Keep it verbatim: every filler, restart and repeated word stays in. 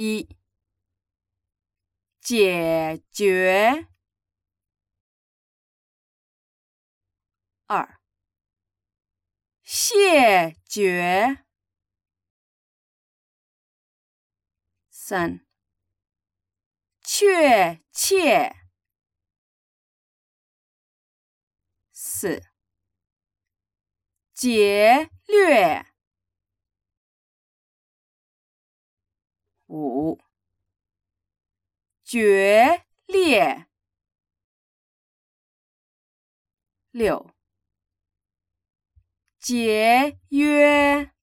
一、解决。二、谢绝。三、确切。四、劫掠。五、决裂。六、节约。